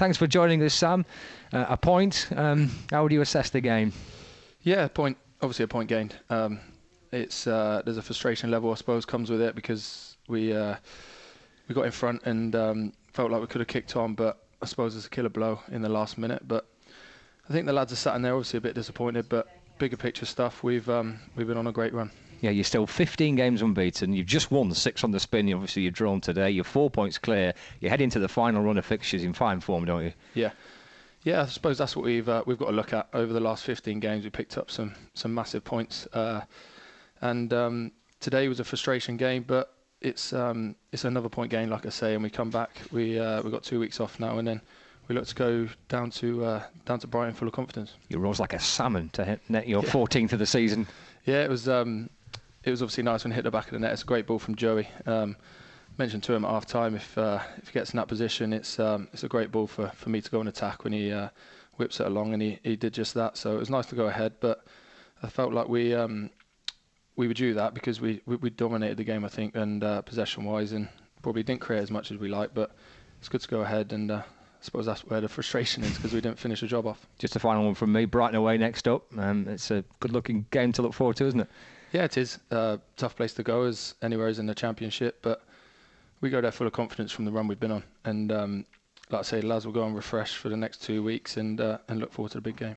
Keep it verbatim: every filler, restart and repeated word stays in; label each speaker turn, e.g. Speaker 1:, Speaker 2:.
Speaker 1: thanks for joining us, Sam. Uh, a point. Um, how would you assess the game?
Speaker 2: Yeah, point. Obviously, a point gained. Um, it's uh, there's a frustration level, I suppose, comes with it because we uh, we got in front and um, felt like we could have kicked on, but I suppose it's a killer blow in the last minute. But I think the lads are sat in there, obviously a bit disappointed, but bigger picture stuff. We've um, we've been on a great run.
Speaker 1: Yeah, you're still fifteen games unbeaten. You've just won six on the spin. Obviously, you've drawn today. You're four points clear. You're heading to the final run of fixtures in fine form, don't you?
Speaker 2: Yeah, yeah. I suppose that's what we've uh, we've got to look at. Over the last fifteen games, we picked up some some massive points, uh, and um, today was a frustration game. But it's um, it's another point gain, like I say, and we come back. We uh, we've got two weeks off now, and then we look to go down to uh, down to Brighton full of confidence.
Speaker 1: You rose like a salmon to hit net your
Speaker 2: Yeah.
Speaker 1: fourteenth of the season.
Speaker 2: Yeah, it was. Um, It was obviously nice when he hit the back of the net. It's a great ball from Joey. Um, mentioned to him at half time, if uh, if he gets in that position, it's um, it's a great ball for, for me to go and attack when he uh, whips it along, and he, he did just that. So it was nice to go ahead, but I felt like we um, we were due that because we, we, we dominated the game, I think, and uh, possession-wise, and probably didn't create as much as we like, but it's good to go ahead, and uh, I suppose that's where the frustration is because we didn't finish the job off.
Speaker 1: Just a final one from me. Brighton away next up. Um, it's a good-looking game to look forward to, isn't it?
Speaker 2: Yeah, it is. Uh, tough place to go as anywhere is in the Championship, but we go there full of confidence from the run we've been on. And um, like I say, lads will go and refresh for the next two weeks and uh, and look forward to the big game.